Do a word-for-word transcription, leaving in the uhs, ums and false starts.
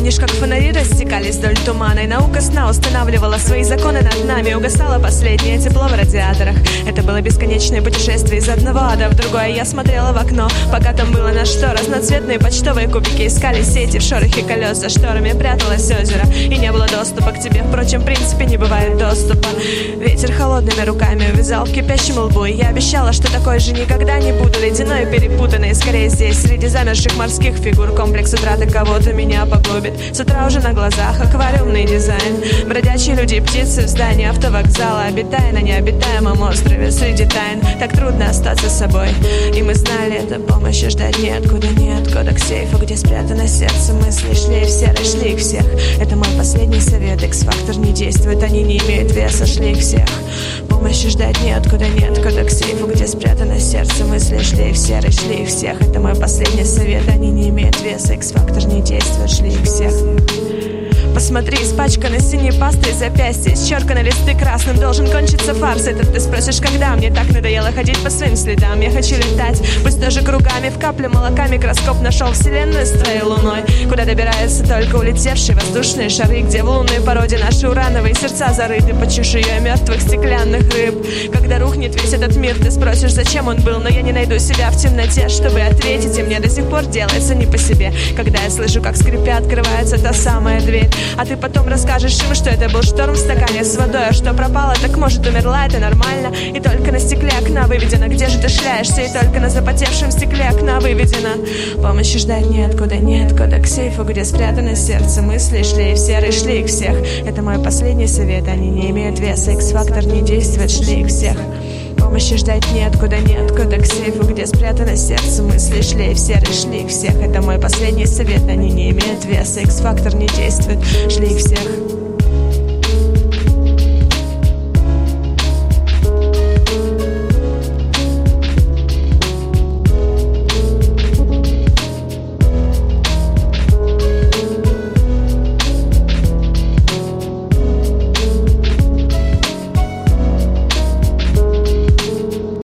Помнишь, как фонари растекались вдоль тумана, и наука сна устанавливала свои законы над нами? Угасало последнее тепло в радиаторах. Это было бесконечное путешествие из одного ада в другое. Я смотрела в окно, пока там было на что. Разноцветные почтовые кубики искали сети в шорохе колес. За шторами пряталось озеро, и не было доступа к тебе. Впрочем, в принципе, не бывает доступа. Ветер холодными руками увязал в кипящем лбу, и я обещала, что такой же никогда не буду. Ледяной и перепутанный, скорее здесь, среди замерзших морских фигур. Комплекс утраты кого-то меня погубит. С утра уже на глазах аквариумный дизайн. Бродячие люди и птицы в здании автовокзала, обитая на необитаемом острове среди тайн. Так трудно остаться собой, и мы знали это. Помощи ждать неоткуда, неоткуда. К сейфу, где спрятано сердце, мысли шли в серый, шли их всех. Это мой последний совет. X-фактор не действует, они не имеют веса, шли их всех. Помощи ждать неоткуда, неоткуда. К сейфу, где спрятано сердце, мысли шли в серый, шли их всех. Это мой последний совет, они не имеют веса. X-фактор не действует, шли их всех. Посмотри, испачканы синей пастой запястья, исчерканы листы красным, должен кончиться фарс этот. Ты спросишь, когда? Мне так надоело ходить по своим следам. Я хочу летать, пусть тоже кругами. В капле молока микроскоп нашел вселенную с твоей луной, куда добираются только улетевшие воздушные шары, где в лунной породе наши урановые сердца зарыты под чешуей мертвых стеклянных рыб. Когда рухнет весь этот мир, ты спросишь, зачем он был, но я не найду себя в темноте, чтобы ответить, и мне до сих пор делается не по себе, когда я слышу, как скрипя открывается та самая дверь. А ты потом расскажешь им, что это был шторм в стакане с водой, а что пропало, так может умерла, это нормально. И только на стекле окна выведено, где же ты шляешься, и только на запотевшем стекле окна выведено. Помощи ждать неоткуда, неоткуда. К сейфу, где спрятано сердце, мысли шли в серый, шли их всех. Это мой последний совет, они не имеют веса. X-фактор не действует, шли их всех. Помощи ждать неоткуда, неоткуда. К сейфу, где спрятано сердце, мысли шли в серый, шли их всех. Это мой последний совет, они не имеют веса. X-фактор не действует, шли их всех.